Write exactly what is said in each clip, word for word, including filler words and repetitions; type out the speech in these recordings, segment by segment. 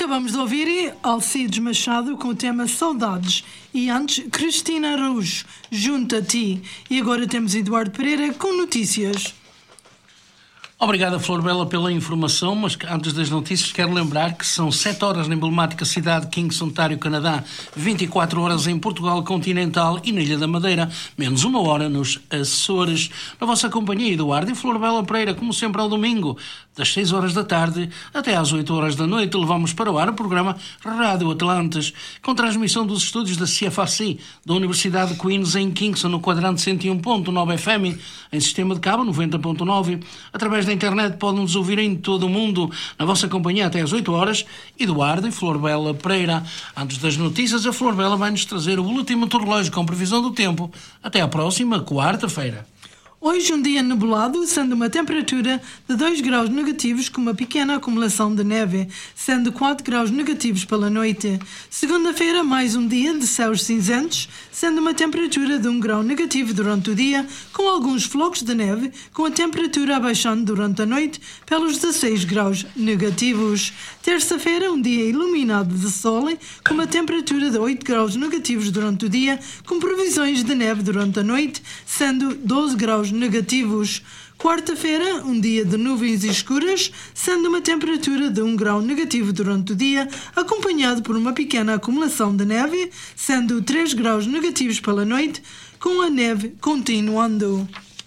Acabamos de ouvir Alcides Machado com o tema Saudades e antes Cristina Araújo, Junto a Ti. E agora temos Eduardo Pereira com notícias. Obrigado, Flor Bela, pela informação, mas antes das notícias quero lembrar que são sete horas na emblemática cidade de Kingston, Ontário, Canadá, vinte e quatro horas em Portugal continental e na Ilha da Madeira, menos uma hora nos Açores. Na vossa companhia, Eduardo e Flor Bela Pereira, como sempre ao domingo, das seis horas da tarde até às oito horas da noite, levamos para o ar o programa Rádio Atlantes, com transmissão dos estúdios da C F A C, da Universidade de Queen's em Kingston, no quadrante cento e um ponto nove F M, em sistema de cabo noventa ponto nove, através da internet podem nos ouvir em todo o mundo, na vossa companhia até às oito horas, Eduardo e Flor Bela Pereira. Antes das notícias, a Flor Bela vai-nos trazer o boletim meteorológico com previsão do tempo. Até à próxima quarta-feira. Hoje um dia nublado, sendo uma temperatura de dois graus negativos com uma pequena acumulação de neve, sendo quatro graus negativos pela noite. Segunda-feira, mais um dia de céus cinzentos, sendo uma temperatura de um grau negativo durante o dia, com alguns flocos de neve, com a temperatura abaixando durante a noite pelos dezasseis graus negativos. Terça-feira, um dia iluminado de sol, com uma temperatura de oito graus negativos durante o dia, com previsões de neve durante a noite, sendo doze graus negativos. Quarta-feira, um dia de nuvens escuras, sendo uma temperatura de um grau negativo durante o dia, acompanhado por uma pequena acumulação de neve, sendo três graus negativos pela noite, com a neve continuando.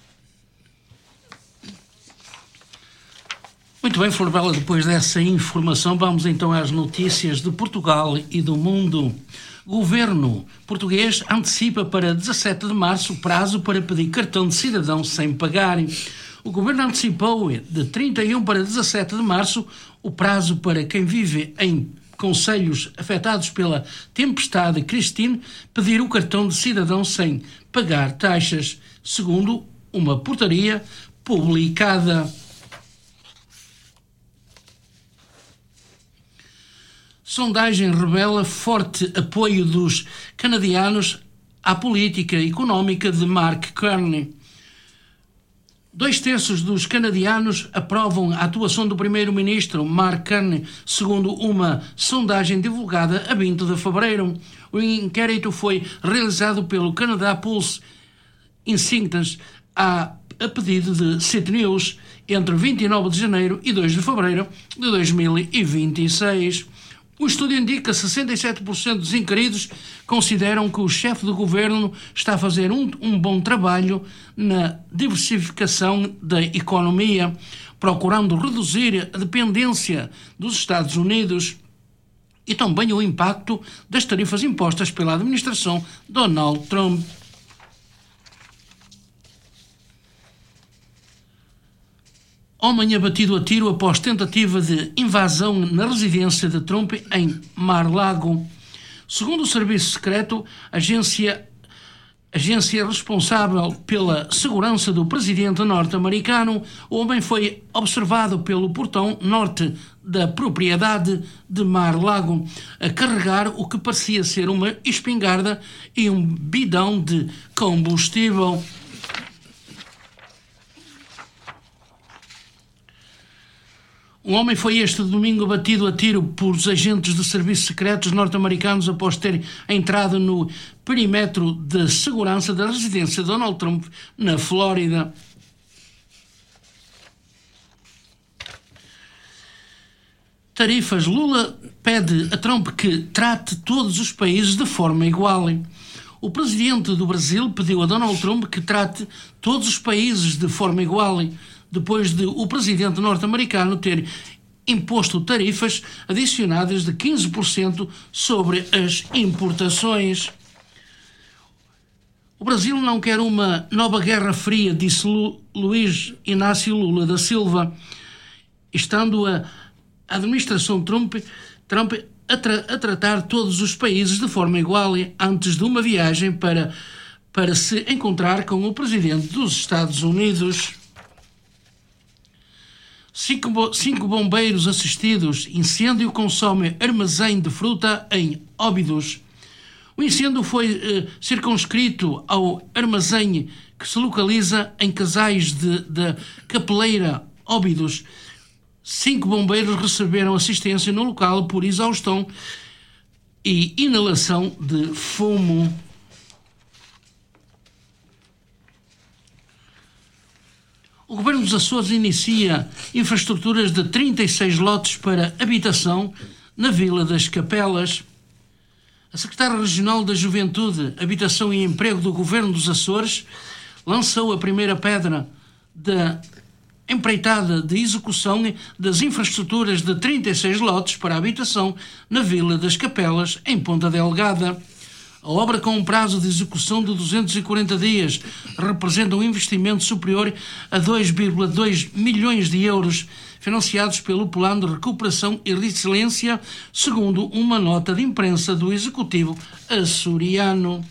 Muito bem, Flor Bela, depois dessa informação, vamos então às notícias de Portugal e do mundo. O governo português antecipa para dezassete de março o prazo para pedir cartão de cidadão sem pagar. O governo antecipou de trinta e um para dezassete de março o prazo para quem vive em concelhos afetados pela tempestade Christine pedir o cartão de cidadão sem pagar taxas, segundo uma portaria publicada. Sondagem revela forte apoio dos canadianos à política económica de Mark Carney. Dois terços dos canadianos aprovam a atuação do primeiro-ministro Mark Carney, segundo uma sondagem divulgada a vinte de fevereiro. O inquérito foi realizado pelo Canada Pulse Insights a, a pedido de City News entre vinte e nove de janeiro e dois de fevereiro de dois mil e vinte e seis. O estudo indica que sessenta e sete por cento dos inquiridos consideram que o chefe do governo está a fazer um, um bom trabalho na diversificação da economia, procurando reduzir a dependência dos Estados Unidos e também o impacto das tarifas impostas pela administração Donald Trump. Homem abatido a tiro após tentativa de invasão na residência de Trump em Mar-Lago. Segundo o Serviço Secreto, a agência, agência responsável pela segurança do presidente norte-americano, o homem foi observado pelo portão norte da propriedade de Mar-Lago, a carregar o que parecia ser uma espingarda e um bidão de combustível. Um homem foi este domingo abatido a tiro por agentes de serviços secretos norte-americanos após ter entrado no perímetro de segurança da residência de Donald Trump, na Flórida. Tarifas. Lula pede a Trump que trate todos os países de forma igual. O presidente do Brasil pediu a Donald Trump que trate todos os países de forma igual, depois de o presidente norte-americano ter imposto tarifas adicionadas de quinze por cento sobre as importações. O Brasil não quer uma nova guerra fria, disse Lu, Luiz Inácio Lula da Silva, estando a administração Trump, Trump a, tra, a tratar todos os países de forma igual antes de uma viagem para, para se encontrar com o presidente dos Estados Unidos. Cinco, cinco bombeiros assistidos. Incêndio consome armazém de fruta em Óbidos. O incêndio foi eh, circunscrito ao armazém que se localiza em Casais de, de Capeleira, Óbidos. Cinco bombeiros receberam assistência no local por exaustão e inalação de fumo. O Governo dos Açores inicia infraestruturas de trinta e seis lotes para habitação na Vila das Capelas. A Secretária Regional da Juventude, Habitação e Emprego do Governo dos Açores lançou a primeira pedra da empreitada de execução das infraestruturas de trinta e seis lotes para habitação na Vila das Capelas, em Ponta Delgada. A obra, com um prazo de execução de duzentos e quarenta dias, representa um investimento superior a dois vírgula dois milhões de euros, financiados pelo Plano de Recuperação e Resiliência, segundo uma nota de imprensa do Executivo açoriano.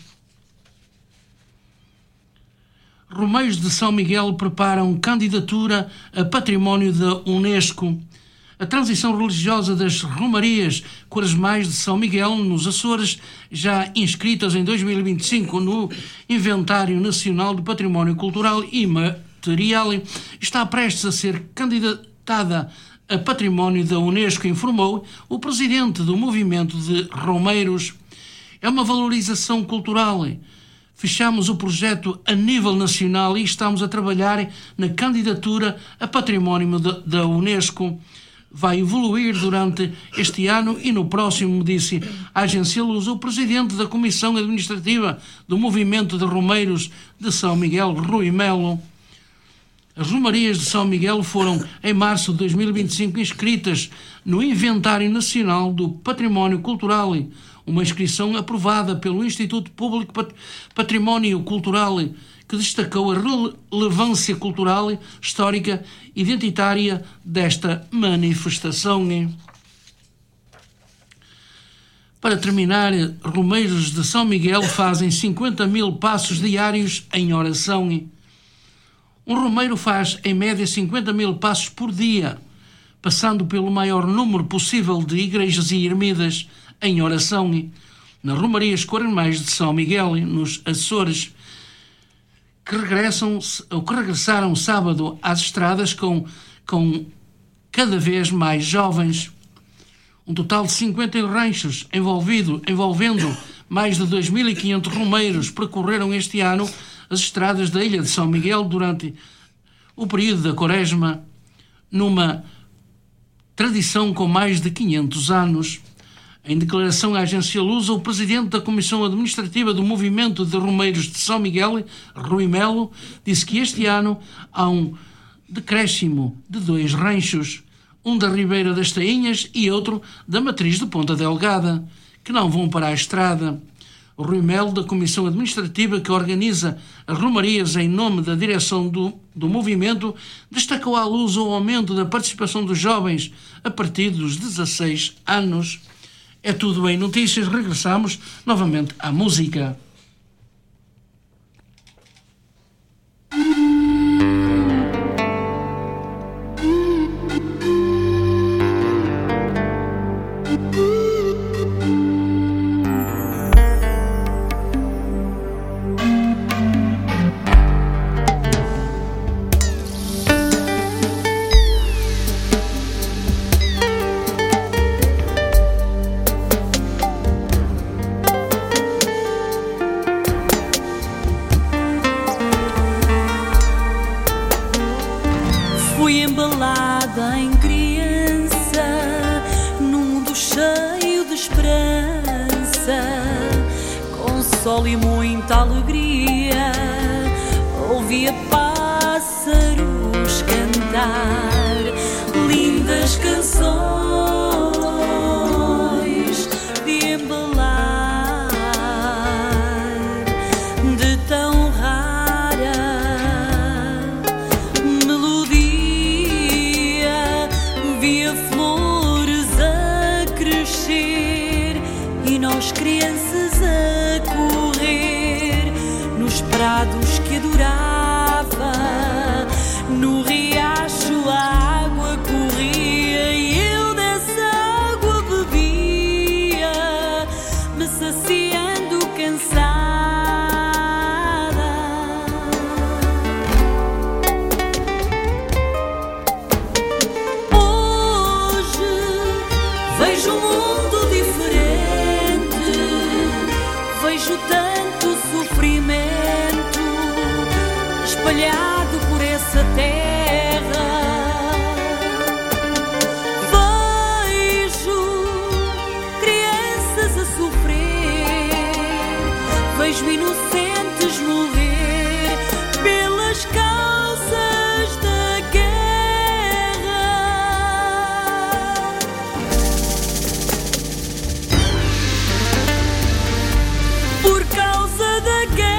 Romeiros de São Miguel preparam candidatura a património da Unesco. A transição religiosa das romarias quaresmais de São Miguel, nos Açores, já inscritas em dois mil e vinte e cinco no Inventário Nacional do Património Cultural e Material, está prestes a ser candidatada a património da Unesco, informou o presidente do movimento de Romeiros. É uma valorização cultural. Fechamos o projeto a nível nacional e estamos a trabalhar na candidatura a património da Unesco. Vai evoluir durante este ano e no próximo, disse a Agência Lusa o presidente da Comissão Administrativa do Movimento de Romeiros de São Miguel, Rui Melo. As romarias de São Miguel foram, em março de dois mil e vinte e cinco, inscritas no Inventário Nacional do Património Cultural, uma inscrição aprovada pelo Instituto Público Património Cultural, que destacou a relevância cultural, histórica e identitária desta manifestação. Para terminar, romeiros de São Miguel fazem cinquenta mil passos diários em oração. Um romeiro faz, em média, cinquenta mil passos por dia, passando pelo maior número possível de igrejas e ermidas em oração, nas romarias quaresmais de São Miguel, nos Açores, que, regressam, ou que regressaram sábado às estradas com, com cada vez mais jovens. Um total de cinquenta ranchos envolvido, envolvendo mais de dois mil e quinhentos romeiros percorreram este ano as estradas da ilha de São Miguel durante o período da Quaresma, numa tradição com mais de quinhentos anos. Em declaração à Agência Lusa, o presidente da Comissão Administrativa do Movimento de Romeiros de São Miguel, Rui Melo, disse que este ano há um decréscimo de dois ranchos, um da Ribeira das Tainhas e outro da Matriz de Ponta Delgada, que não vão para a estrada. O Rui Melo, da Comissão Administrativa que organiza as romarias em nome da direção do, do movimento, destacou à luz o aumento da participação dos jovens a partir dos dezasseis anos. É tudo em notícias, regressamos novamente à música. Fui embalada em criança, num mundo cheio de esperança, com sol e muita alegria. Ouvia pássaros cantar lindas canções de embalar, de tão rara melodia. Via flores a crescer e nós crianças a correr nos prados que adorava. No riacho a água corria e eu dessa água bebia, me saciando cansada. espalhado por essa terra. Vejo crianças a sofrer, vejo inocentes morrer pelas causas da guerra. Por causa da guerra.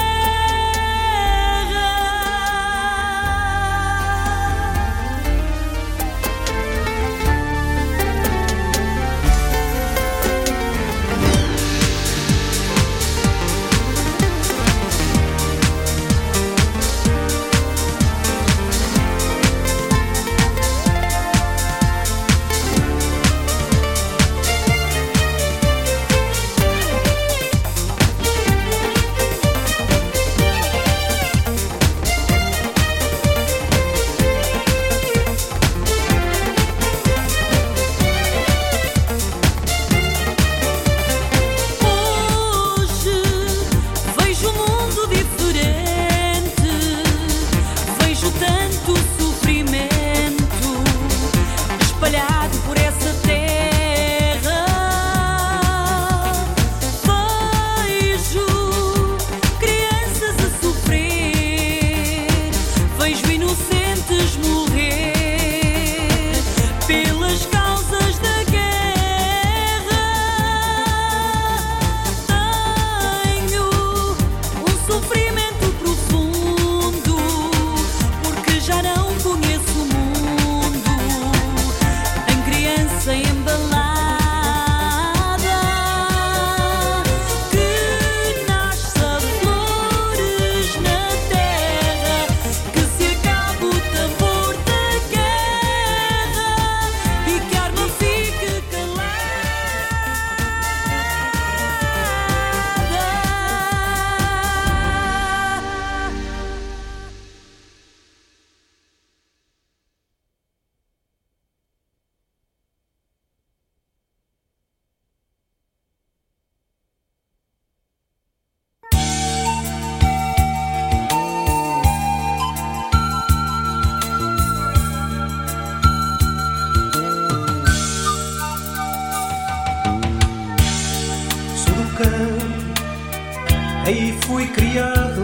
Aí fui criado,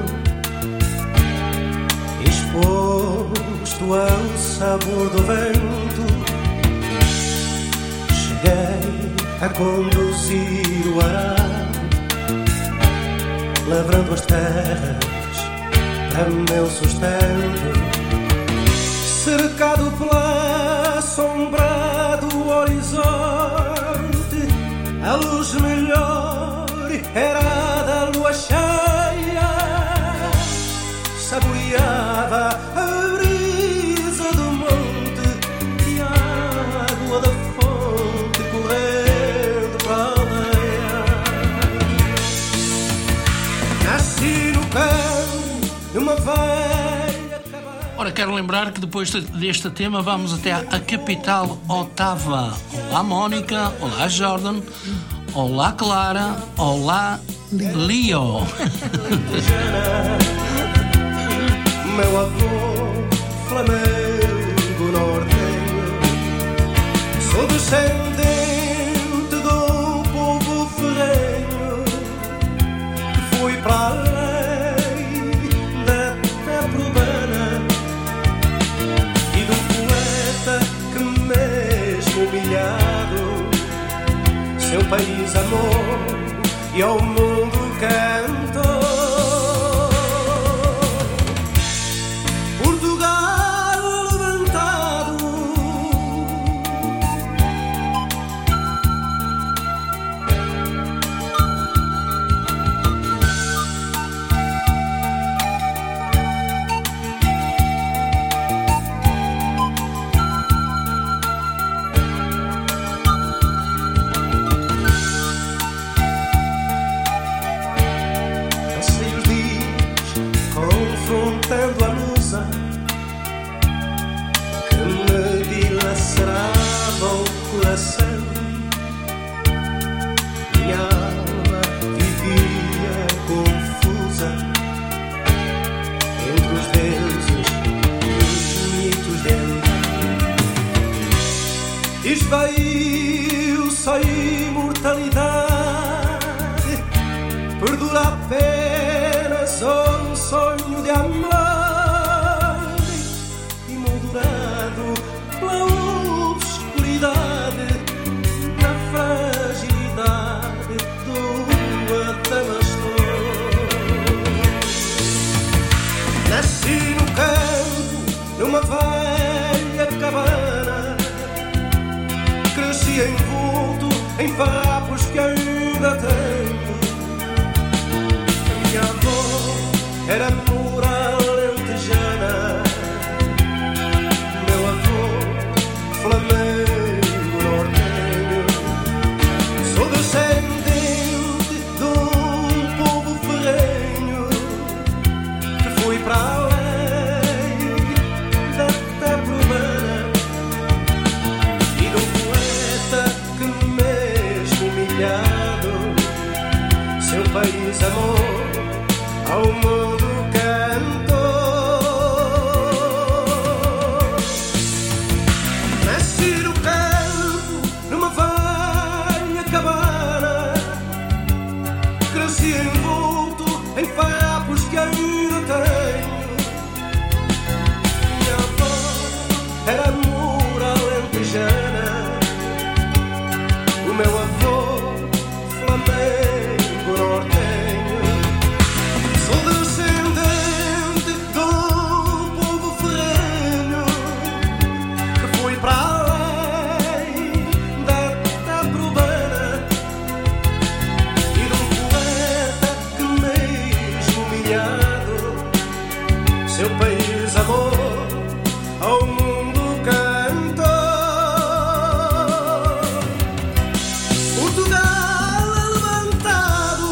exposto ao sabor do vento. Cheguei a conduzir o arado, lavrando as terras para meu sustento. Cercado pela sombra do horizonte, a luz melhor era da lua cheia. Saboreava a brisa do monte e a água da fonte correndo para a aldeia. Nasci no campo numa velha cabana. Ora, quero lembrar que depois deste tema vamos até a capital, Ottawa. Olá, Mónica. Olá, Jordan. Olá, Clara. Olá, Leo. Meu avô, Flamengo nortenho, sou descendente do povo ferrenho que foi para além da terra urbana e do poeta que, mesmo humilhado, seu país amou e ao mundo cantou. Portugal levantado, confrontando a musa que me dilacerava o coração. Minha alma vivia confusa entre os dedos Nasci no campo, numa velha cabana. Cresci envolto em farrapos que ainda tenho. A minha avó era pura alentejana. Meu avô, flamengo nortenho. Sou descendente de um povo ferrenho que fui para além da terra urbana e de um poeta que mesmo humilhado seu país amou, ao mundo cantou. Nasci no campo, numa velha cabana. Cresci envolto em farrapos que ainda tenho. Minha avó era mura alentejana. O meu avô, flamengo nortenho. Sou descendente do povo ferrenho que fui para além da terra urbana e de um poeta que mesmo humilhado seu país amou, ao mundo cantou. Portugal é levantado,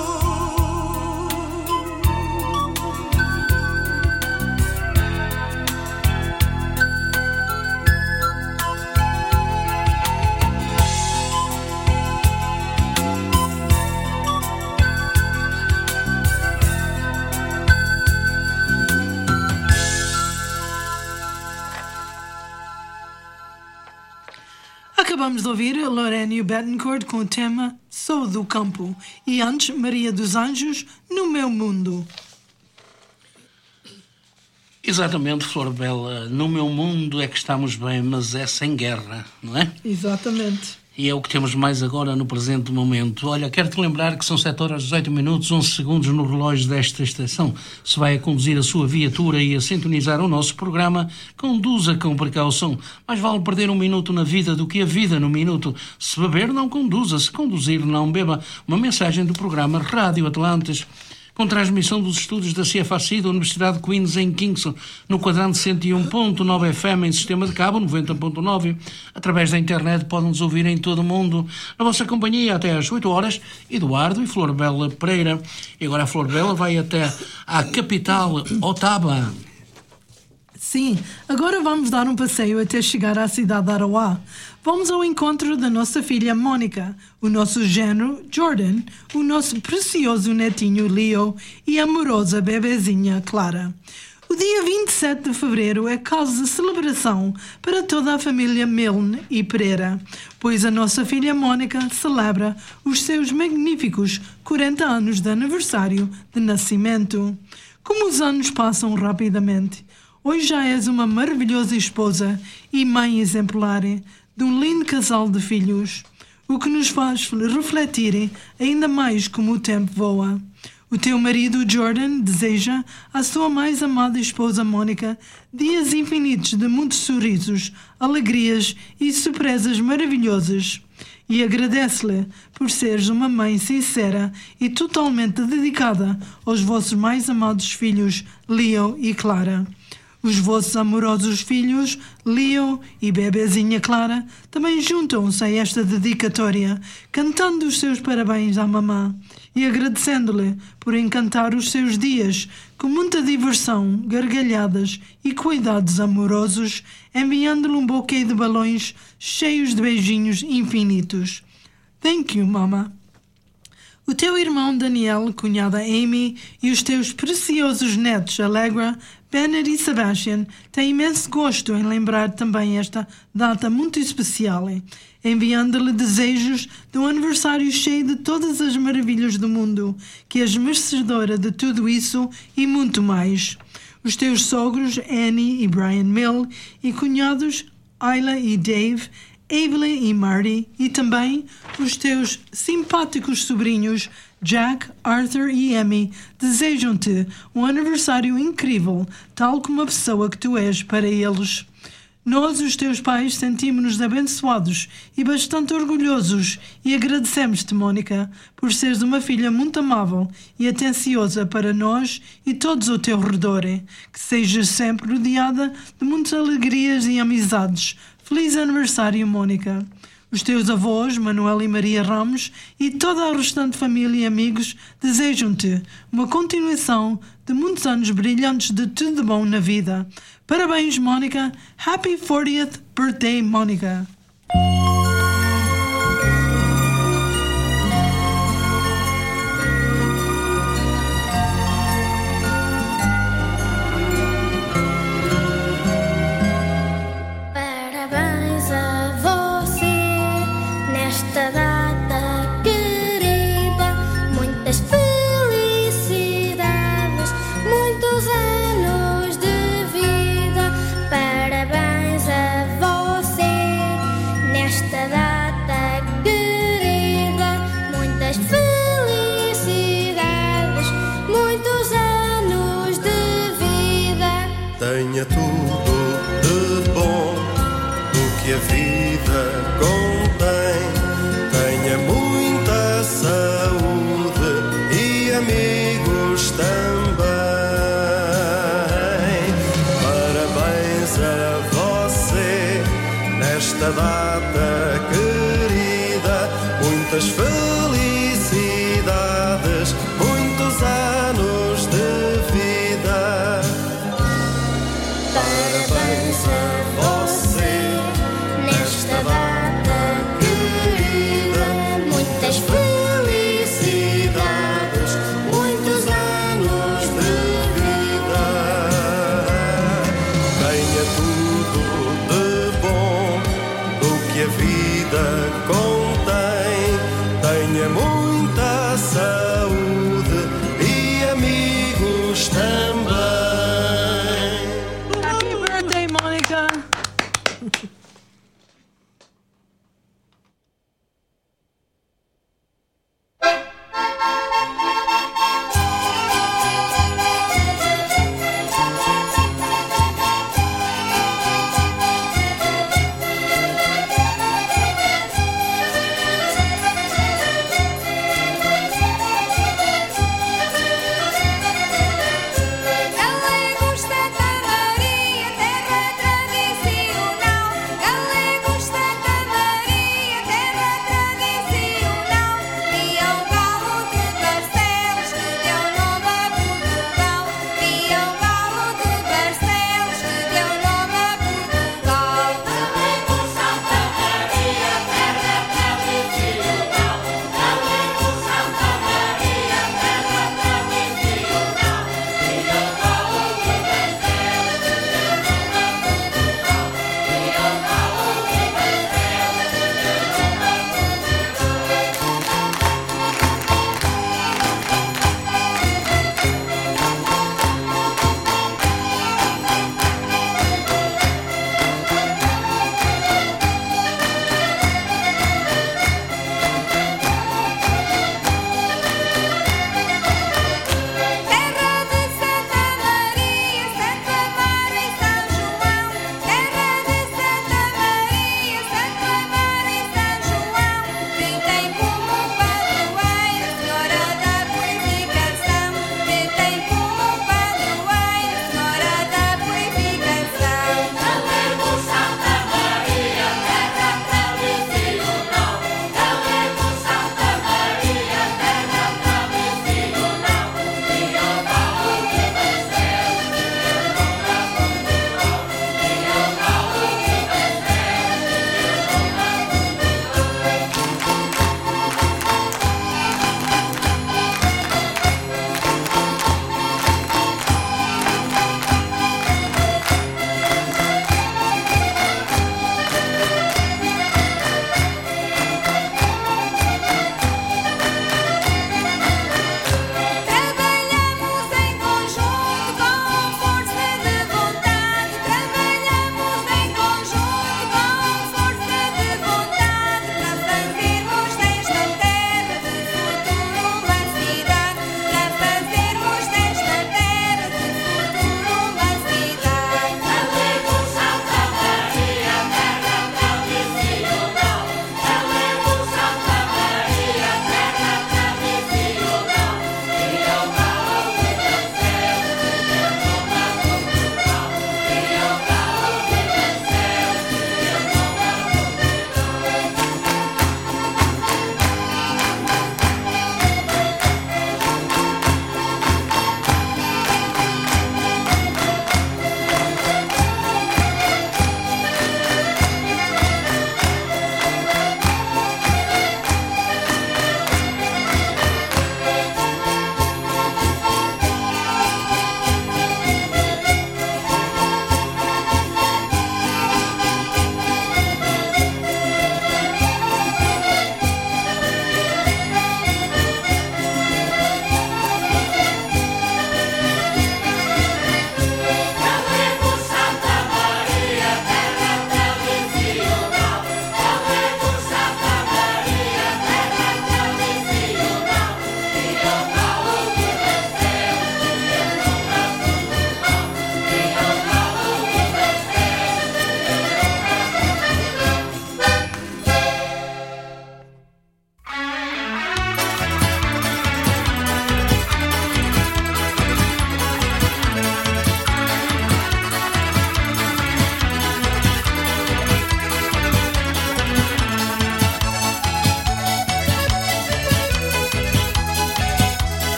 Acabamos de ouvir Lourenio Bettencourt com o tema Sou do Campo e antes Maria dos Anjos, No Meu Mundo. Exatamente, Flor Bela. No meu mundo é que estamos bem, mas é sem guerra, não é? Exatamente. E é o que temos mais agora no presente momento. Olha, quero-te lembrar que são sete horas, dezoito minutos, onze segundos no relógio desta estação. Se vai a conduzir a sua viatura e a sintonizar o nosso programa, conduza com precaução. Mais vale perder um minuto na vida do que a vida no minuto. Se beber, não conduza. Se conduzir, não beba. Uma mensagem do programa Rádio Atlantis, com transmissão dos estudos da C F A C da Universidade de Queens em Kingston, no quadrante cento e um ponto nove F M em sistema de cabo noventa ponto nove. Através da internet podem-nos ouvir em todo o mundo. Na vossa companhia até às oito horas, Eduardo e Flor Bela Pereira. E agora a Flor Bela vai até à capital, Ottawa. Sim, agora vamos dar um passeio até chegar à cidade de Aroá. Vamos ao encontro da nossa filha Mónica, o nosso genro Jordan, o nosso precioso netinho Leo e a amorosa bebezinha Clara. O dia vinte e sete de fevereiro é causa de celebração para toda a família Milne e Pereira, pois a nossa filha Mónica celebra os seus magníficos quarenta anos de aniversário de nascimento. Como os anos passam rapidamente, hoje já és uma maravilhosa esposa e mãe exemplar de um lindo casal de filhos, o que nos faz refletir ainda mais como o tempo voa. O teu marido Jordan deseja à sua mais amada esposa Mónica dias infinitos de muitos sorrisos, alegrias e surpresas maravilhosas. E agradece-lhe por seres uma mãe sincera e totalmente dedicada aos vossos mais amados filhos, Leo e Clara. Os vossos amorosos filhos, Leo e bebezinha Clara, também juntam-se a esta dedicatória, cantando os seus parabéns à mamã e agradecendo-lhe por encantar os seus dias com muita diversão, gargalhadas e cuidados amorosos, enviando-lhe um buquê de balões cheios de beijinhos infinitos. Thank you, mama. O teu irmão Daniel, cunhada Amy e os teus preciosos netos Allegra, Bennett e Sebastian têm imenso gosto em lembrar também esta data muito especial, enviando-lhe desejos de um aniversário cheio de todas as maravilhas do mundo, que és merecedora de tudo isso e muito mais. Os teus sogros Annie e Brian Mill e cunhados Ayla e Dave, Evelyn e Marty, e também os teus simpáticos sobrinhos Jack, Arthur e Amy desejam-te um aniversário incrível, tal como a pessoa que tu és para eles. Nós, os teus pais, sentimos-nos abençoados e bastante orgulhosos e agradecemos-te, Mónica, por seres uma filha muito amável e atenciosa para nós e todos ao teu redor. Que sejas sempre rodeada de muitas alegrias e amizades. Feliz aniversário, Mónica. Os teus avós, Manuel e Maria Ramos, e toda a restante família e amigos desejam-te uma continuação de muitos anos brilhantes de tudo de bom na vida. Parabéns, Mónica. Happy fortieth birthday, Mónica. Parabéns a você nesta data querida. Muitas felicidades, muitos anos de vida. Parabéns a você nesta data querida. Muitas felicidades, muitos anos de vida. Tenha tudo de bom do que a vida contém. Tenha muita saúde e amigos também. Parabéns a você nesta data querida. Muitas felicidades, muitos anos de vida. Parabéns a você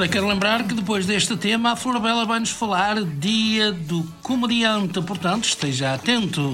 Ora, quero lembrar que depois deste tema a Florabella vai-nos falar Dia do Comediante, portanto esteja atento.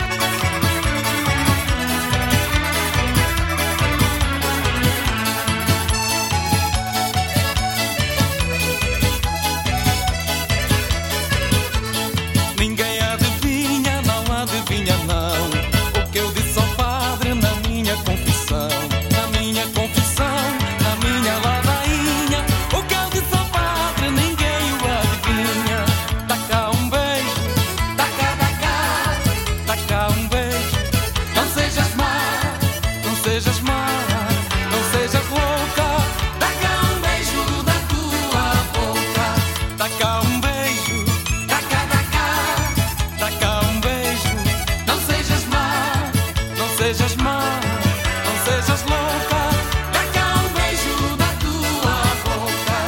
Ninguém adivinha, não adivinha não, o que eu disse ao padre na minha confissão. Na minha confissão, na minha ladainha, o que eu disse ao padre ninguém o adivinha. Dá cá um beijo, dá cá, dá cá, dá cá um beijo. Não sejas má, não sejas má, não sejas louca. Dá cá um beijo da tua boca. Dá cá um beijo, dá cá, dá cá, dá cá um beijo. Não sejas má, não sejas má, não sejas louca. Dá cá um beijo da tua boca.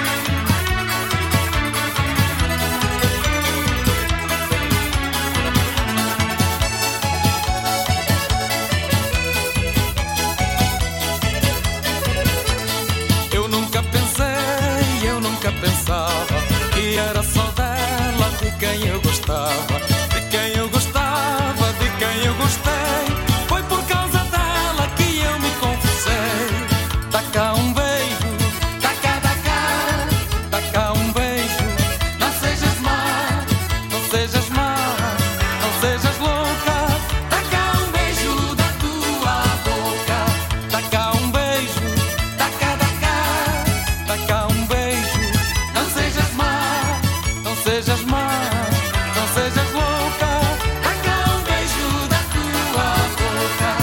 Eu nunca pensei, eu nunca pensava que era só dela de quem eu gostava. De quem eu gostava, de quem eu gostei. Foi por causa dela que eu me confessei. Dá cá um beijo, dá cá, dá cá, dá cá um beijo. Não sejas má, não sejas má, não sejas louca. Dá cá um beijo da tua boca. Dá cá um beijo, dá cá, dá cá, dá cá um beijo. Não sejas má, não sejas má, não sejas louca. Dá cá um beijo da tua boca.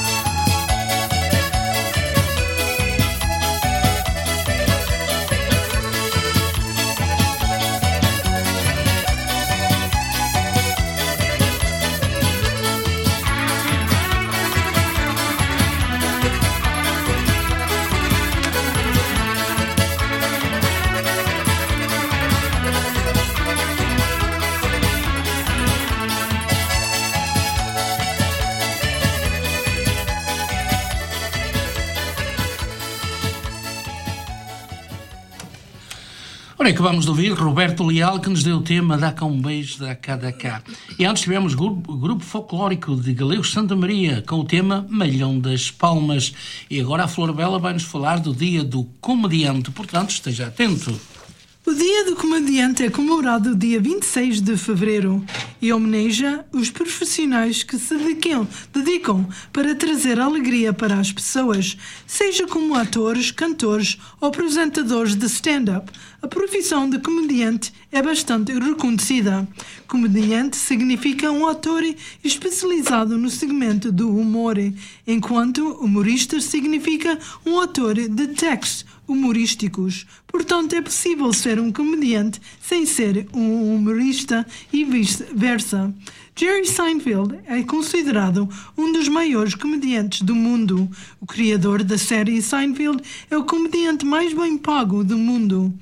Ora, acabamos de ouvir Roberto Leal, que nos deu o tema Dá cá um beijo, dá cá, dá cá. E antes tivemos o grupo, o grupo folclórico de Galegos Santa Maria, com o tema Malhão das Palmas. E agora a Florabella vai-nos falar do Dia do Comediante, portanto esteja atento. O Dia do Comediante é comemorado dia vinte e seis de fevereiro e homenageia os profissionais que se dedicam, dedicam para trazer alegria para as pessoas, seja como atores, cantores ou apresentadores de stand-up. A profissão de comediante é bastante reconhecida. Comediante significa um ator especializado no segmento do humor, enquanto humorista significa um ator de textos humorísticos. Portanto, é possível ser um comediante sem ser um humorista e vice-versa. Jerry Seinfeld é considerado um dos maiores comediantes do mundo. O criador da série Seinfeld é o comediante mais bem pago do mundo.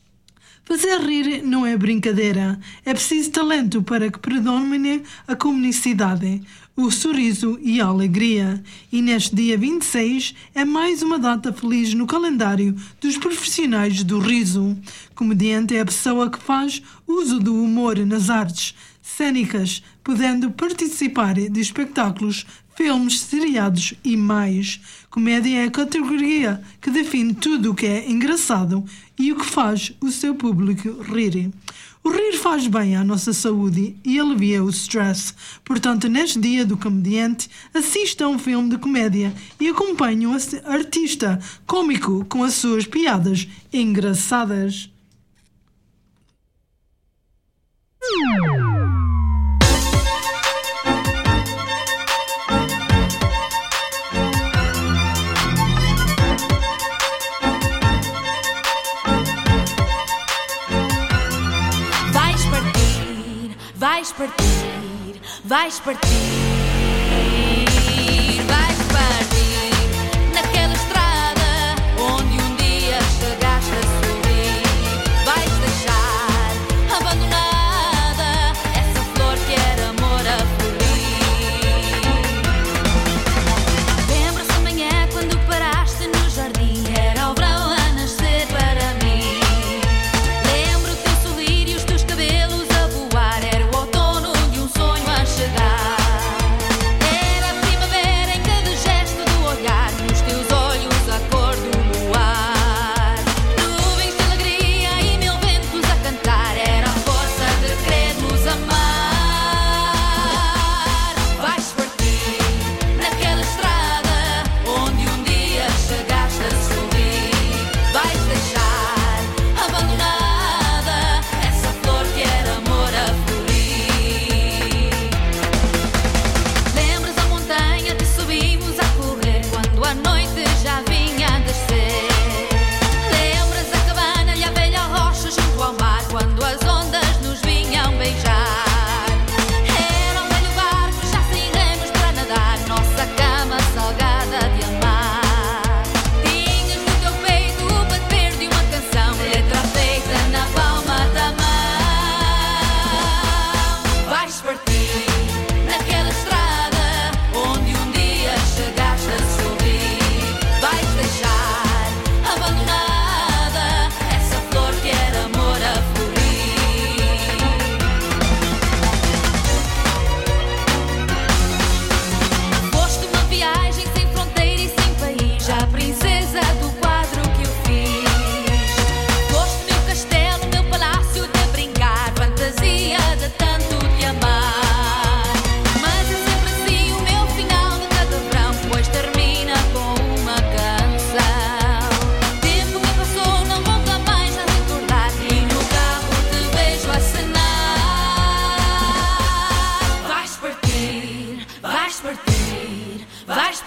Fazer rir não é brincadeira. É preciso talento para que predomine a comicidade, o sorriso e a alegria. E neste dia vinte e seis é mais uma data feliz no calendário dos profissionais do riso. Comediante é a pessoa que faz uso do humor nas artes cênicas, podendo participar de espetáculos, filmes, seriados e mais. Comédia é a categoria que define tudo o que é engraçado e o que faz o seu público rir. O rir faz bem à nossa saúde e alivia o stress. Portanto, neste dia do comediante, assista a um filme de comédia e acompanhe um artista cômico com as suas piadas engraçadas. Vais partir, vais partir, vais partir naquela estrada onde um dia chegaste a subir. Vais deixar abandonada essa flor que era amor a florir. Lembra-se amanhã quando paraste no jardim, era o verão a nascer para mim.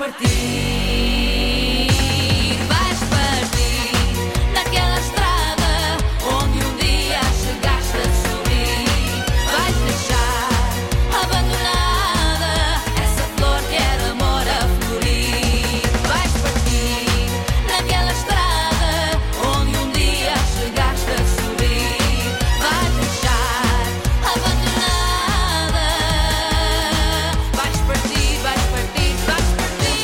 partir, vais partir naquela estrada onde um dia chegaste a subir. Vais deixar abandonada essa flor que era amor a florir. Vais partir naquela estrada onde um dia chegaste a subir. Vais deixar abandonada. Vais partir, vais partir, vais partir.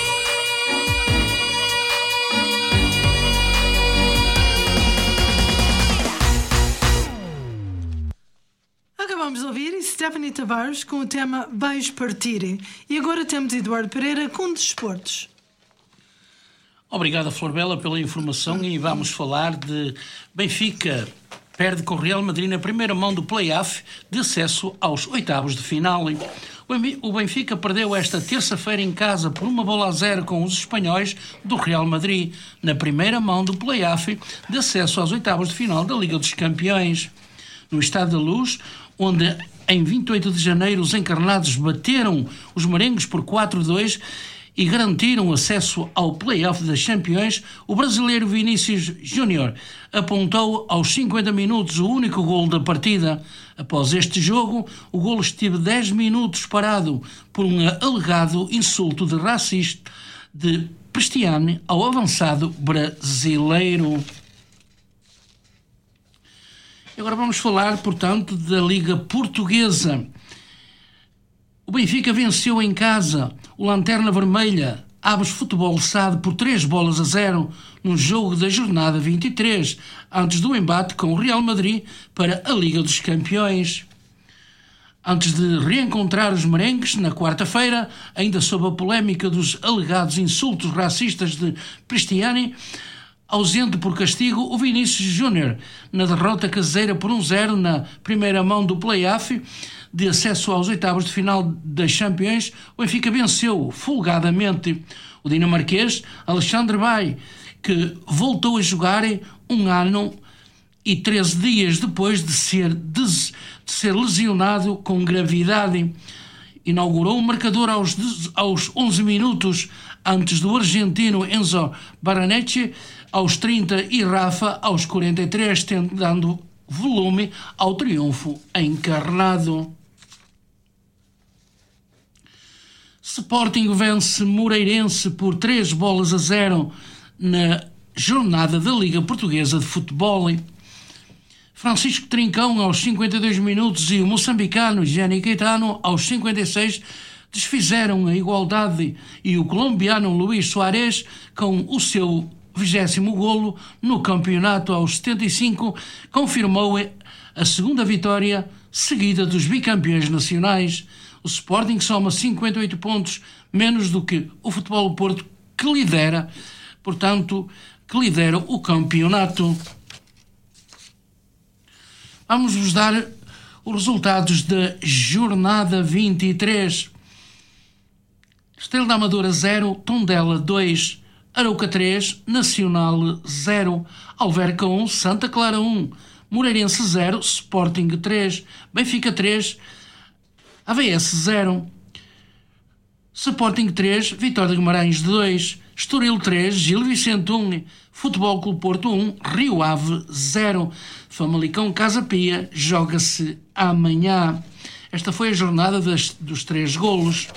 Acabamos de ouvir Stephanie Tavares com o tema Vais Partir. E agora temos Eduardo Pereira com desportos. Obrigado, Flor Bela, pela informação e vamos falar de Benfica. Perde com o Real Madrid na primeira mão do play-off de acesso aos oitavos de final. O Benfica perdeu esta terça-feira em casa por uma bola a zero com os espanhóis do Real Madrid, na primeira mão do play-off de acesso aos oitavos de final da Liga dos Campeões. No Estádio da Luz, onde em vinte e oito de janeiro os encarnados bateram os merengues por quatro a dois e garantiram acesso ao play-off das Champions, o brasileiro Vinícius Júnior apontou aos cinquenta minutos o único golo da partida. Após este jogo, o golo esteve dez minutos parado por um alegado insulto de racista de Cristiano ao avançado brasileiro. Agora vamos falar, portanto, da Liga Portuguesa. O Benfica venceu em casa o Lanterna Vermelha, Aves Futebol Sade, por três bolas a zero no jogo da jornada vinte e três, antes do embate com o Real Madrid para a Liga dos Campeões. Antes de reencontrar os merengues na quarta-feira, ainda sob a polémica dos alegados insultos racistas de Cristiano, ausente por castigo, o Vinícius Júnior, na derrota caseira por um zero na primeira mão do play-off de acesso aos oitavos de final das Champions, o Benfica venceu folgadamente o dinamarquês Alexandre Bay, que voltou a jogar um ano e treze dias depois de ser, de, de ser lesionado com gravidade. Inaugurou o marcador aos, aos onze minutos antes do argentino Enzo Baranecci aos trinta e Rafa aos quarenta e três, dando volume ao triunfo encarnado. Sporting vence Moreirense por três bolas a zero na jornada da Liga Portuguesa de Futebol. Francisco Trincão aos cinquenta e dois minutos e o moçambicano Gianni Caetano aos cinquenta e seis desfizeram a igualdade, e o colombiano Luís Soares, com o seu vigésimo golo no campeonato aos setenta e cinco, confirmou a segunda vitória seguida dos bicampeões nacionais. O Sporting soma cinquenta e oito pontos, menos do que o Futebol do Porto, que lidera, portanto, que lidera o campeonato. Vamos-vos dar os resultados da jornada vinte e três. Estrela da Amadora zero, Tondela dois, Arouca três, Nacional zero, Alverca um, Santa Clara um, Moreirense zero, Sporting três, Benfica três, A V S zero, Sporting três, Vitória de Guimarães dois, Estoril três, Gil Vicente um, Futebol Clube Porto um, Rio Ave zero. Famalicão Casa Pia joga-se amanhã. Esta foi a jornada das, dos três golos.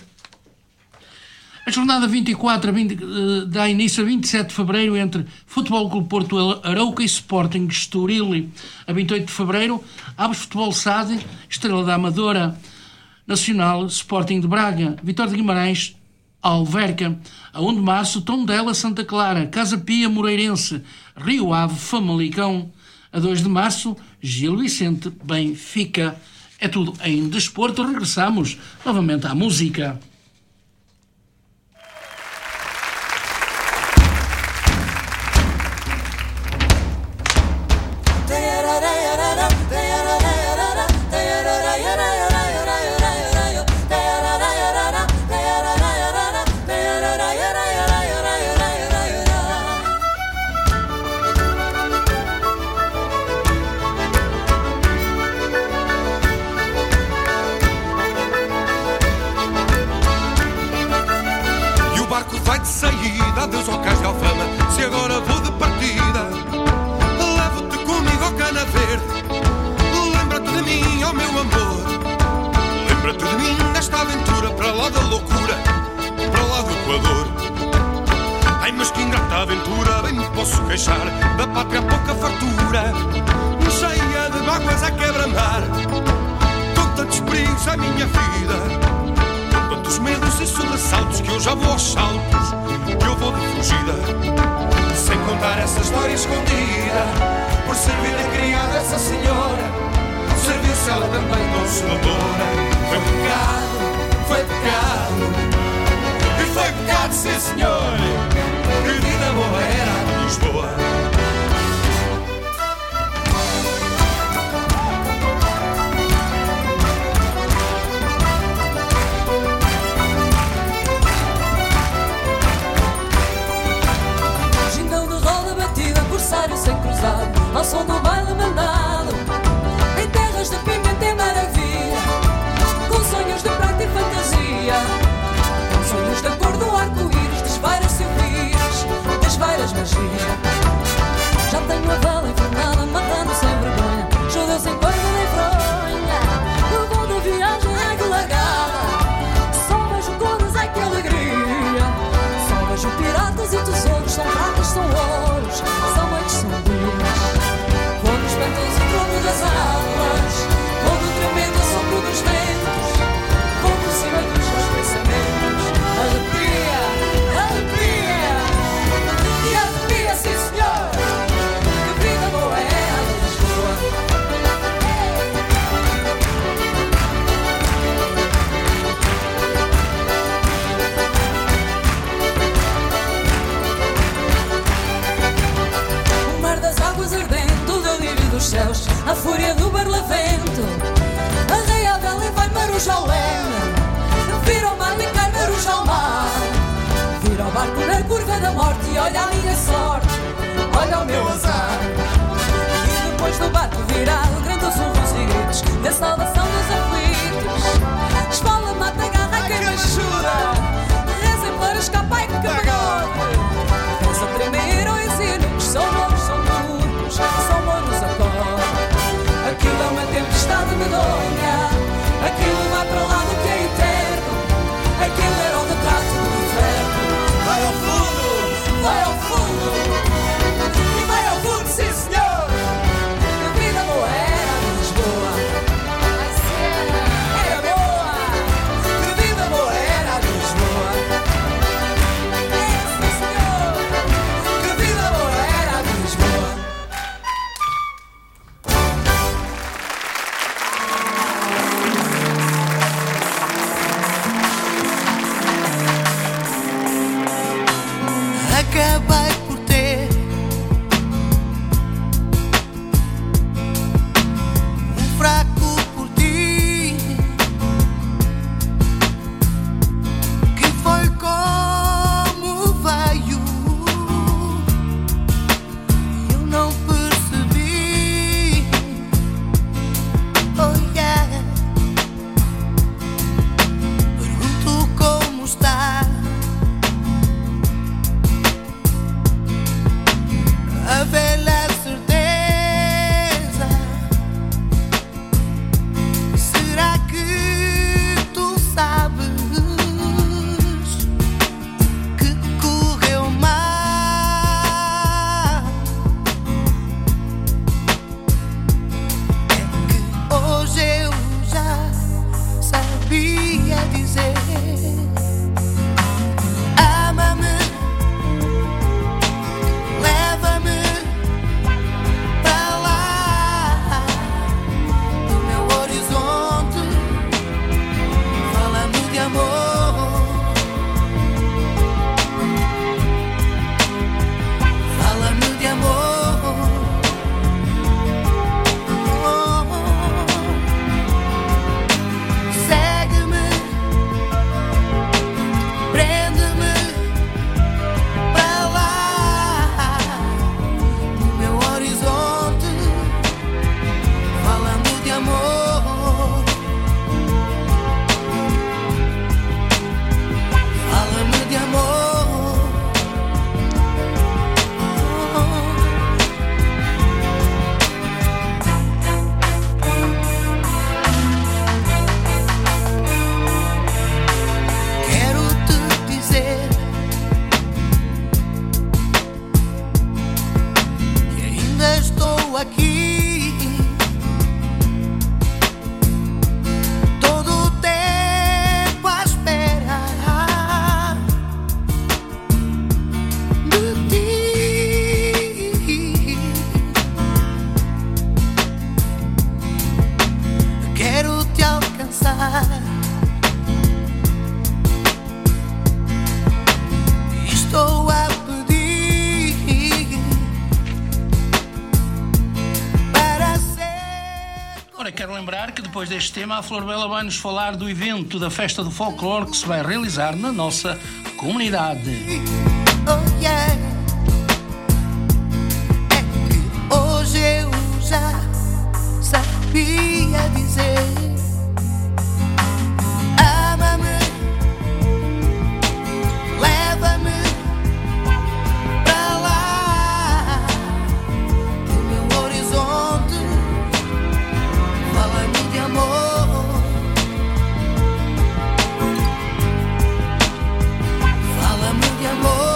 A jornada vinte e quatro a vinte, uh, dá início a vinte e sete de fevereiro entre Futebol Clube Porto Arouca e Sporting Estoril. A vinte e oito de fevereiro, Aves Futebol Sade, Estrela da Amadora, Nacional, Sporting de Braga, Vitória de Guimarães, Alverca. A um de março, Tondela, Santa Clara, Casa Pia, Moreirense, Rio Ave, Famalicão. A dois de março, Gil Vicente, Benfica. É tudo em desporto. Regressamos novamente à música. Thank de saída, adeus ao cais de Alfama. Se agora vou de partida, levo-te comigo ao Cana Verde. Lembra-te de mim, ó meu amor. Lembra-te de mim nesta aventura, para lá da loucura, para lá do Equador. Ai, mas que ingrata aventura, bem me posso queixar da pátria pouca fartura, cheia de mágoas a quebra-mar, com tantos perigos a minha vida, com tantos medos e sobressaltos, que eu já vou aos saltos, que eu vou de fugida, sem contar essa história escondida, por ser vida criada essa senhora, por servir-se ela também consoladora. Foi pecado, foi pecado, e foi pecado, sim senhor, que vida boa era a de Lisboa. Sem cruzado, ao som do baile mandado, em terras de pimenta e maravilha, com sonhos de prata e fantasia, com sonhos da cor do arco-íris, desvairas-se o vírus, desvairas magia. Já tenho a vela infernada, matando sem vergonha, judeus em coisa nem fronha. O bom da viagem é que largada, só vejo cores, ai que alegria. Só vejo piratas e tesouros, são pratas, são ouros, são noites, são dias. Vou nos ventos e trono das águas, vou no tremendo sopro dos ventos, vou por cima dos meus pensamentos. Arrepia, arrepia, e arrepia, sim senhor, que vida boa é a de Lisboa. Dos céus, a fúria do barlavento, arreia a vela e vai marujar o leme, vira o mar e cai marujar o mar, vira o barco na curva da morte e olha a minha sorte, olha o meu azar. E depois do barco virado, grandes urros e gritos, na saudação dos aflitos, esfola, mata, agarra, queima, ajuda, rezem para escapar e que camarões, pensa tremer ou ensino, são loucos, são turcos, são moros a cor. Aquilo é uma tempestade medonha, aquilo vai para lá do que é eterno, aquilo era o retrato do inferno. Vai ao fundo, vai ao fundo, e vai ao fundo, sim senhor, a vida boa era de Lisboa. Vai ser. depois deste tema, a Flor Bela vai nos falar do evento da Festa do Folclore que se vai realizar na nossa comunidade. Oh yeah. É que hoje eu já sabia dizer: ama-me, leva-me pra lá do meu horizonte, fala-me de amor, fala-me de amor.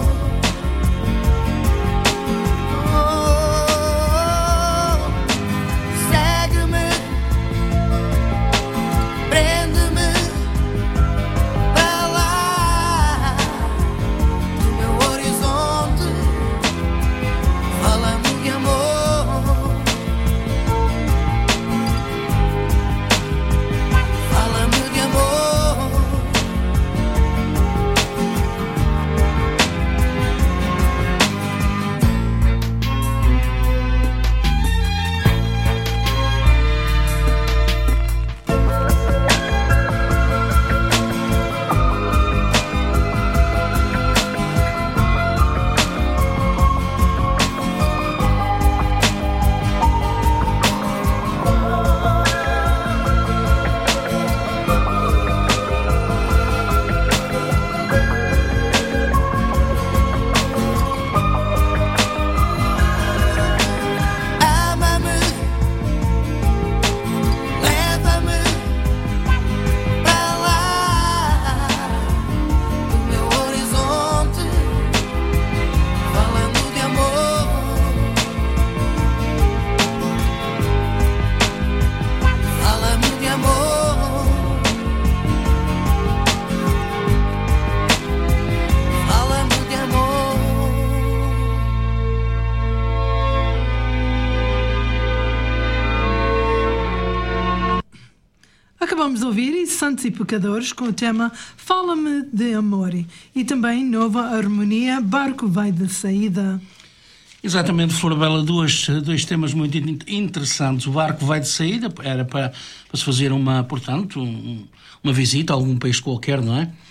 Acabamos de ouvir Santos e Pecadores com o tema Fala-me de Amor e também Nova Harmonia, Barco Vai de Saída. Exatamente, Flor Bela, dois, dois temas muito interessantes. O barco vai de saída, era para, para se fazer uma, portanto, um, uma visita a algum país qualquer, não é?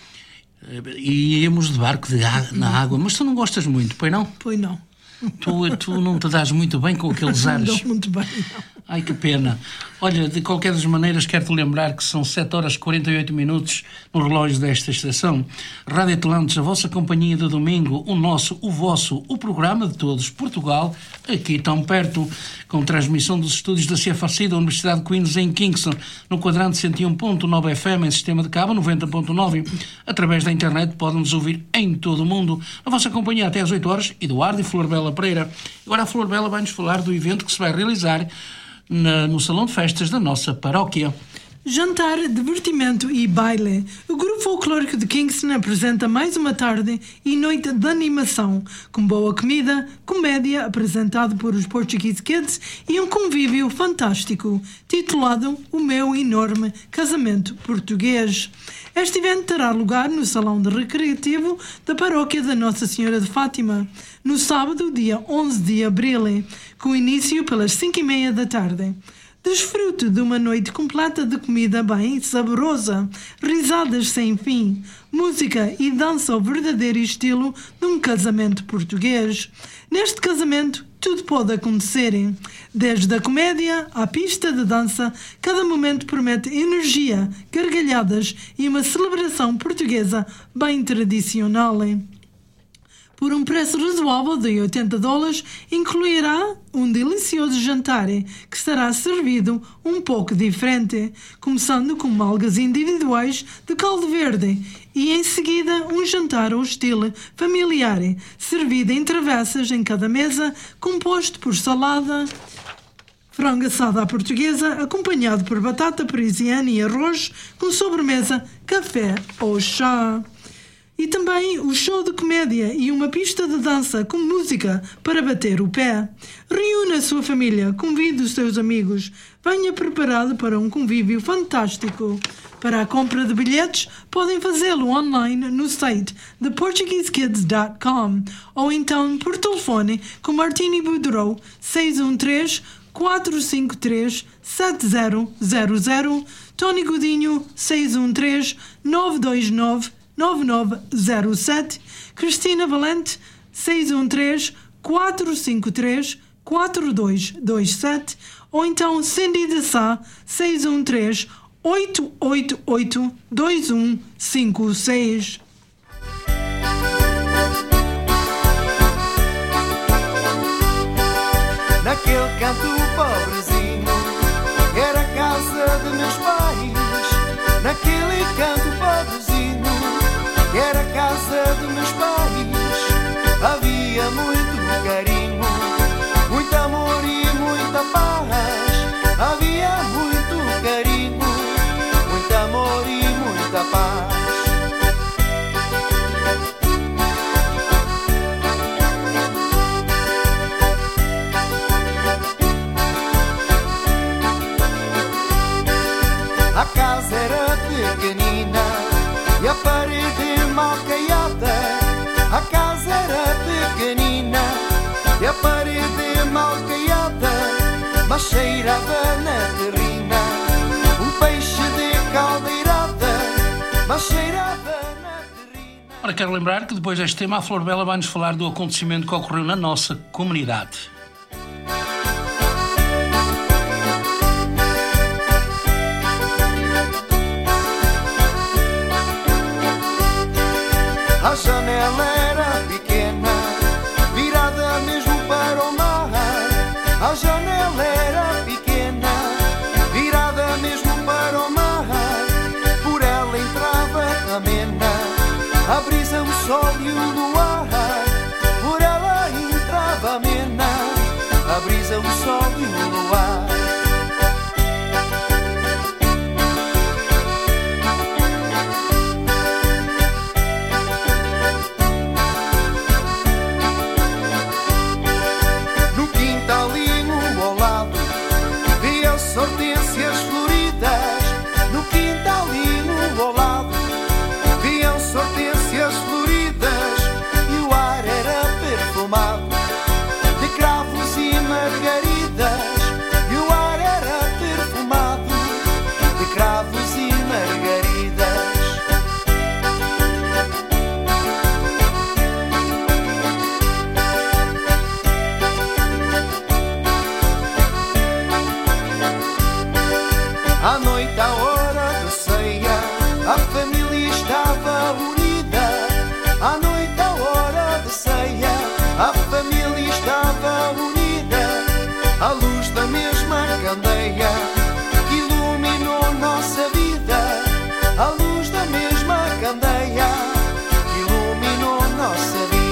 E íamos de barco de água, na água, mas tu não gostas muito, pois não? Pois não. Tu, tu não te dás muito bem com aqueles ares. Não dou muito bem, não. Ai, que pena. Olha, de qualquer das maneiras, quero-te lembrar que são sete horas e quarenta e oito minutos no relógio desta estação. Rádio Atlantis, a vossa companhia de domingo, o nosso, o vosso, o programa de todos, Portugal, aqui tão perto, com transmissão dos estúdios da C F A C da Universidade de Queens em Kingston, no quadrante cento e um ponto nove F M, em sistema de cabo noventa ponto nove. Através da internet podem-nos ouvir em todo o mundo. A vossa companhia até às oito horas, Eduardo e Flor Bela Pereira. Agora a Flor Bela vai-nos falar do evento que se vai realizar Na, no salão de festas da nossa paróquia. Jantar, divertimento e baile. O grupo folclórico de Kingston apresenta mais uma tarde e noite de animação, com boa comida, comédia apresentado por os Portuguese Kids e um convívio fantástico, titulado O Meu Enorme Casamento Português. Este evento terá lugar no Salão de Recreativo da Paróquia da Nossa Senhora de Fátima, no sábado, dia onze de abril, com início pelas cinco e meia da tarde. Desfrute de uma noite completa de comida bem saborosa, risadas sem fim, música e dança ao verdadeiro estilo de um casamento português. Neste casamento, tudo pode acontecer. Desde a comédia à pista de dança, cada momento promete energia, gargalhadas e uma celebração portuguesa bem tradicional. Por um preço razoável de oitenta dólares, incluirá um delicioso jantar que será servido um pouco diferente, começando com malgas individuais de caldo verde e em seguida um jantar ao estilo familiar, servido em travessas em cada mesa, composto por salada, frango assado à portuguesa, acompanhado por batata parisiana e arroz, com sobremesa, café ou chá. E também o show de comédia e uma pista de dança com música para bater o pé. Reúna a sua família, convide os seus amigos. Venha preparado para um convívio fantástico. Para a compra de bilhetes, podem fazê-lo online no site the portuguese kids dot com ou então por telefone com Martini Boudreau seis um três, quatro cinco três, sete zero zero zero, Tony Godinho seis um três, nove dois nove, nove nove zero sete, Cristina Valente seis um três, quatro cinco três, quatro dois dois sete, ou então Cindy de Sá seis um três, oito oito oito, dois um cinco seis. Naquele canto pobrezinho era a casa de meus pais. Naquele canto pobrezinho era a casa de meus pais. Havia muito carinho, muito amor e muita paz. Havia muito carinho, muito amor e muita paz. A casa era pequenina e a parede mal caiada. A casa era pequenina e a parede mal caiada, mas cheirava na terrina um peixe de caldeirada, mas cheirava na terrina. Ora, quero lembrar que depois deste tema a Flor Bela vai-nos falar do acontecimento que ocorreu na nossa comunidade. A janela era pequena, virada mesmo para o mar. A janela era pequena, virada mesmo para o mar. Por ela entrava a mena, a brisa, o sol e o luar. Por ela entrava a mena, a brisa, o sol e o luar. Hortênsias floridas, no quintalinho ao lado viam-se hortênsias floridas e o ar era perfumado de cravos e margaridas. E o ar era perfumado de cravos e margaridas. À noite, à hora da ceia, a família estava unida. À noite, à hora da ceia, a família estava unida. À luz da mesma candeia que iluminou nossa vida. À luz da mesma candeia que iluminou nossa vida.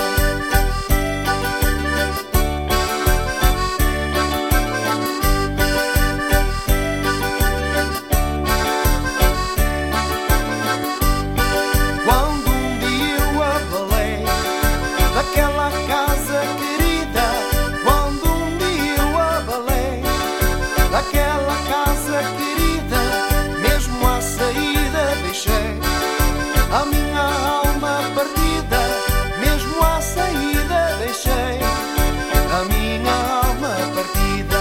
A minha alma partida, mesmo à saída deixei. A minha alma partida.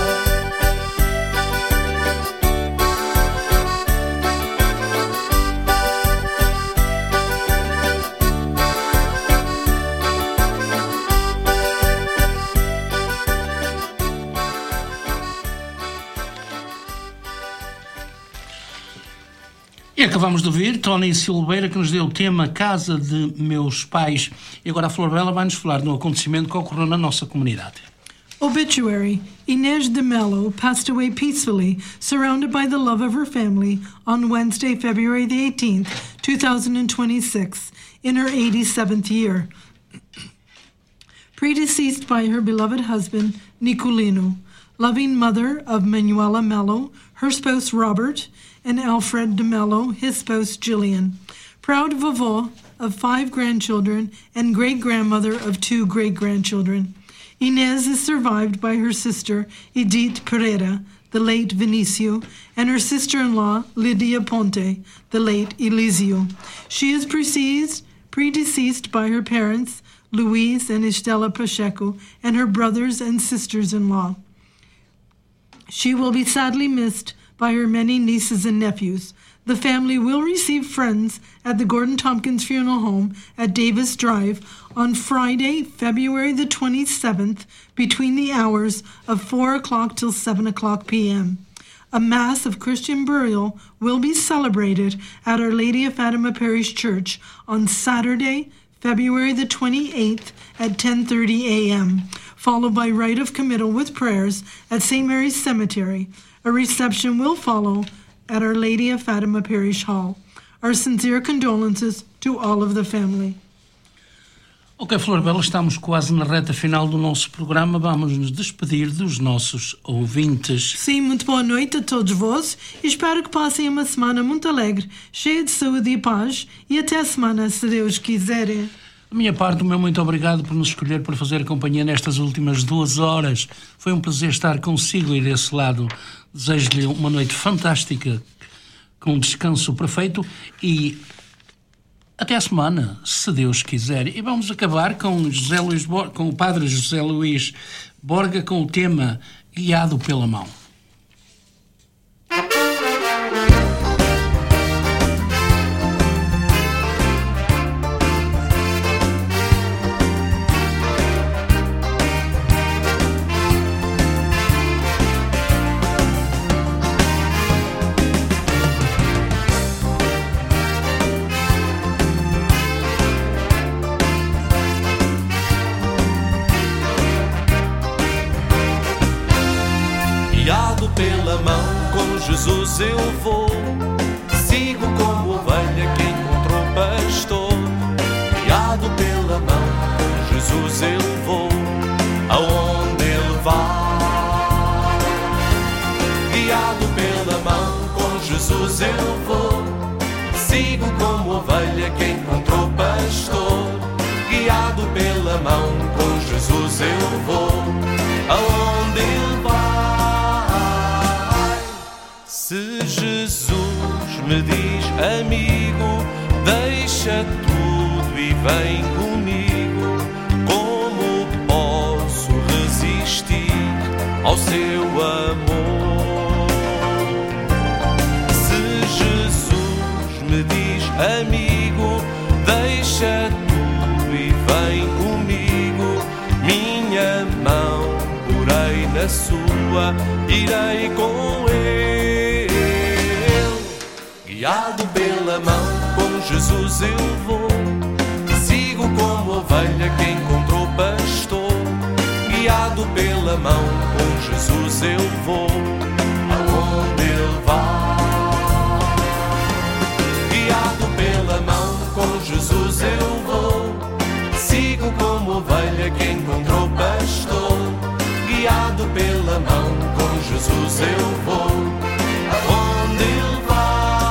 E acabamos de ouvir Tony Silveira, que nos deu o tema Casa de Meus Pais. E agora a Flor Bela vai-nos falar de um acontecimento que ocorreu na nossa comunidade. Obituary. Inez de Mello passed away peacefully, surrounded by the love of her family, on Wednesday, February the eighteenth, two thousand twenty-six, in her eighty-seventh year. Predeceased by her beloved husband, Nicolino, loving mother of Manuela Mello, her spouse Robert, and Alfred de Mello, his spouse Gillian. Proud vovó of five grandchildren and great-grandmother of two great-grandchildren. Inez is survived by her sister Edith Pereira, the late Vinicio, and her sister-in-law Lydia Ponte, the late Elisio. She is predeceased, predeceased by her parents, Luis and Estela Pacheco, and her brothers and sisters-in-law. She will be sadly missed by her many nieces and nephews. The family will receive friends at the Gordon Tompkins Funeral Home at Davis Drive on Friday, February the twenty-seventh, between the hours of four o'clock till seven o'clock p.m. A Mass of Christian burial will be celebrated at Our Lady of Fatima Parish Church on Saturday, February the twenty-eighth at ten thirty a.m., followed by rite of committal with prayers at Saint Mary's Cemetery. A reception will follow at Our Lady of Fatima Parish Hall. Our sincere condolences to all of the family. Ok, Flor Bela, estamos quase na reta final do nosso programa. Vamos nos despedir dos nossos ouvintes. Sim, muito boa noite a todos vós e espero que passem uma semana muito alegre, cheia de saúde e paz, e até a semana, se Deus quiser. Da minha parte, o meu muito obrigado por nos escolher para fazer companhia nestas últimas duas horas. Foi um prazer estar consigo e desse lado. Desejo-lhe uma noite fantástica, com um descanso perfeito e até a semana, se Deus quiser. E vamos acabar com, José Luís Bor- com o padre José Luís Borga com o tema Guiado pela Mão. Guiado pela mão, com Jesus eu vou. Sigo como ovelha que encontrou pastor. Guiado pela mão, com Jesus eu vou. Aonde Ele vai. Guiado pela mão, com Jesus eu vou. Sigo como ovelha que encontrou pastor. Guiado pela mão, com Jesus eu vou. Aonde Ele vai. Se Jesus me diz, amigo, deixa tudo e vem comigo, como posso resistir ao seu amor? Se Jesus me diz, amigo, deixa tudo e vem comigo, minha mão porei na sua, irei com ele. Guiado pela mão, com Jesus eu vou. Sigo como ovelha que encontrou pastor. Guiado pela mão, com Jesus eu vou. Aonde Ele vai. Guiado pela mão, com Jesus eu vou. Sigo como ovelha que encontrou pastor. Guiado pela mão, com Jesus eu vou. Aonde Ele vai.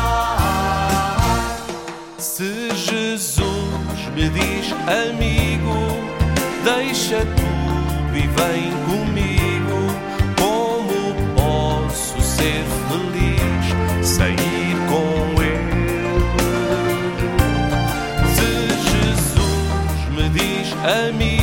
Se Jesus me diz, amigo, deixa tudo e vem comigo, como posso ser feliz, sair com Ele? Se Jesus me diz, amigo,